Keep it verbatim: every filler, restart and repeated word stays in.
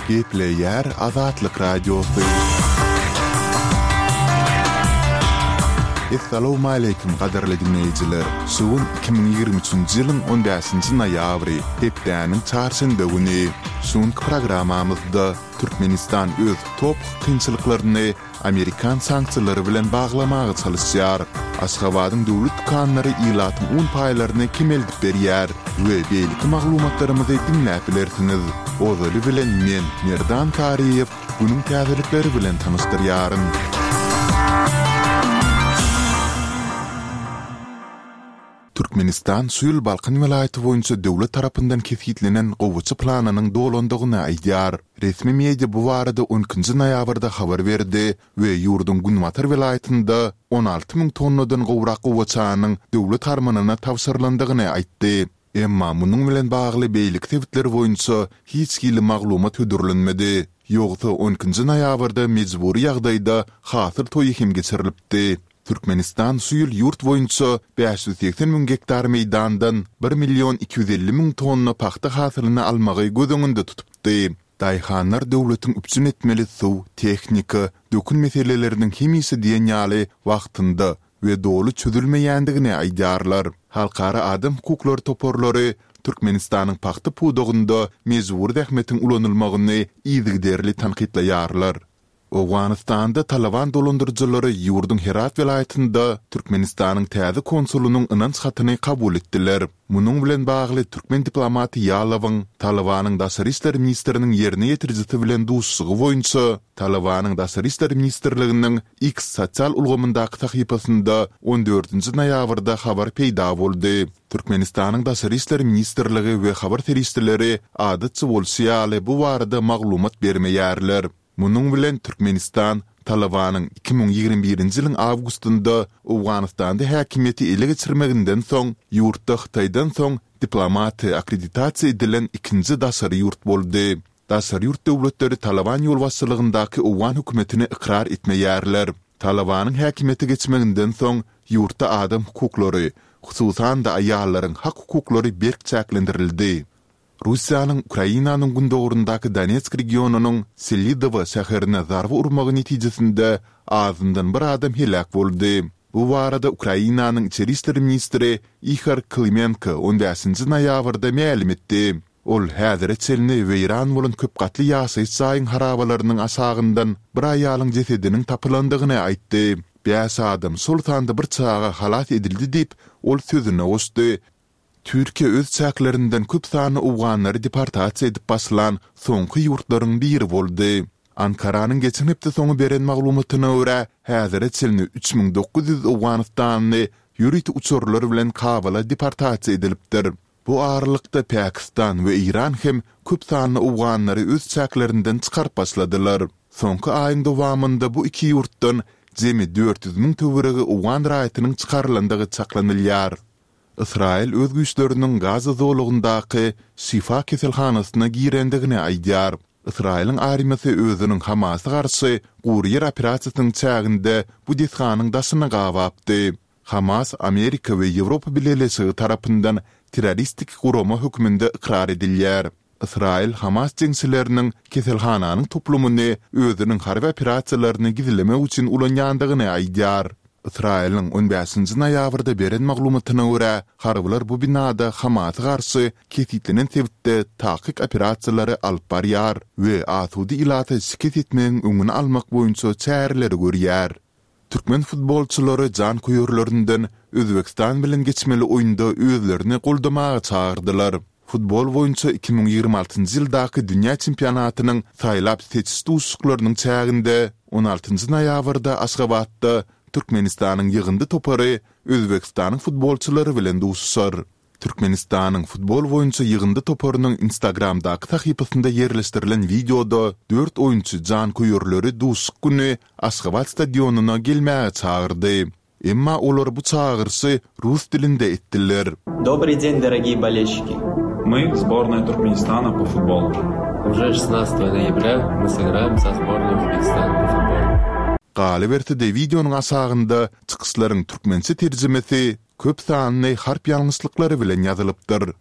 Gepleyer Azatlyk Radiosu. Assalamu alaykum qadarly dinleyijiler. Suwun iki ming ýygrimi üçinji ýylyň on beşinji noýabry, hepdäniň çarşamba güni suwun programmamyzda Türkmenistan öz top kynçylyklaryny Amerikan sanksiýalary bilen baglamagy çalışýar. Aşgabatyň döwlet kanunlary ýylatyň on paýlaryny kemeldip berýär we beýlik maglumatlarymyzy dinläp bilersiňiz. Ozaly bilen men Merdan Tariýew bunyň täzelikleri bilen tanystyryarym. Türkmenistan Suyul Balkan vilayeti boýunça döwlet tarapyndan kefitlenen gowuçy planynyň dolandygyny aýdýar. Resmi media bu barada on ikinji noýabrda habar berdi we ýurdun Günmatar vilayetinde on alty ming tonnadan gowrak gowuçanyň döwlet tarmanyna tawsyrlandygyny aýtdy. Emma munyň bilen bagly beýlik tebitleri boýunça hiç kili maglumat ödürlenmedi. Ýogsa on ikinji noýabrda mejburi ýagdaýda hasyr toýy hem geçirilipdi. Türkmenistan suyul yurt boyunca beş yüz seksen min hektar meydandan bir milyon iki yüz elli min tonna paxta hasylyny almagy gözüňinde tutupdy. Daýhanlar döwletiň üpsün etmeli suw, tehnika, dökün meseleleriniň hemisi diýen ýaly wagtynda we dolu çözülmeýändigini aýdýarlar. Halkara adam hukuklary toporlary Türkmenistanyň paxta pudugynda mejbur dähmetiň ulanylmagyny ýygyderli tanqidlaýarlar. Awganistanda Taliban dolandyrjylary ýurdun Herat vilayetinde Türkmenistanyň täze konsulunyň ynanç hatyny kabul etdiler. Munyň bilen bagly türkmen diplomaty Ýalawyň Talibanyň daşary işler ministriniň ýerine ýetirjisi bilen duşsugy boýunça Talibanyň daşary işler ministrliginiň X sosial ulgamyndaky sahypasynda on dördünji noýabrda habar peýda boldy. Türkmenistanyň daşary işler ministrligi we habar teristleri adatçy bolsaýaly bu barada maglumat bermeýärler. Munyň bilen Türkmenistan Talibanyň iki ming ýygrimi birinji ýylyň awgustynda Awganistanda häkimiýeti ele geçirmeginden soň ýurtda Hytaýdan soň diplomaty akkreditasiýa edilen ikinji daşary ýurt boldy. Daşary ýurt döwletleri Taliban ýolbaşçylygyndaky Awgan hökümetini ikrar etmeýärler. Talibanyň häkimiýeti geçmeginden soň ýurtda adam hukuklary, hususan da aýallaryň hak hukuklary berk çäklendirildi. Russiýanyň Ukrainanyň gündogurundaky Donetsk regionunyň Selidovo şäherine zarby urmagy netijesinde azyndan bir adam helak boldy. Bu barada Ukrainanyň içeri işleri ministri Ihor Klimenko on beşinji noýabrda ma'lum etdi. Ol häzir etselini we Iran bolan köp gatly ýaşaýyş saýyň harabalarynyň aşagyndan bir aýalyň jesediniň tapylandygyny aýtdy. Beş adam sultanda bir çağa halat edildi diýip ol sözüne goşdy. Türkiye öz çäklerinden köp sany Awganlary deportasiýa edip basılan soňky ýurtlaryň biri boldy. Ankaranyň geçen hepde soňy beren maglumatyna görä, häzir etselini üç ming dokuz yüz Awganistanly ýürüýti uçurlary bilen kabala deportasiýa edilipdir. Bu aralykda Pakistan we Iran hem köp sany Awganlary öz çäklerinden çykaryp başladylar. Soňky aýyň dowamında bu iki ýurtdan jemi dört yüz min töweregi Awgan raýatynyň çykarlandygy çaklanylýar. İsrail öz güýçleriniň Gaza zolugyndaky Şifa keselhanasyna girendigini aýdýar. İsrailiň armiýasy özüniň Hamas'a garşy gurýer operasiýasynyň çäginde bu dishanyň daşyny gawapdy. Hamas Amerika we Ýewropa bileşigi tarapyndan terroristik gurama hökmünde ikrar edilýär. İsrail Hamas jeňçileriniň keselhananyň toplumuny özüniň harby operasiýalaryny gizlemek üçin ulanýandygyny aýdýar. İsrail'in on beşinji noýabrda beren maglumatyna görä, harbylar bu binada Hamas'a garşy kefitlenen tebitde takyk operasiýalary alyp barýar we asudy ilata şikayet etmegiň öňüni almak boýunça çäreleri görýär. Türkmen futbolçylary jan koýurlaryndan Özbekistan bilen geçmeli oýunda özlerini goldamaga çağırdylar. Futbol boýunça iki ming ýygrimi altynjy ýyldaky dünýä çempionatynyň saýlap seçiş tuşuklarynyň çäginde on altynjy noýabrda Aşgabatda Türkmenistanyň ýygyndy topary Özbekistanyň futbolçylary bilen duşşar. Türkmenistanyň futbol boýunça ýygyndy toparynyň Instagramdaky sahypasynda ýerleşdirilen videoda dört oýunçy jan koýurlary duşuk güni Aşgabat stadionuna gelmäge çağırdy. Emma olar bu çağırşy rus dilinde etdiler. Добрый день, дорогие болельщики. Мы сборная Туркменистана по футболу. Уже шестнадцатого ноября мы сыграем со сборной Узбекистана по футболу. Galy berdi videonun asagynda çykyşlaryň türkmençe terjimesi köp sanly harp ýalňyşlyklary bilen ýazylypdyr.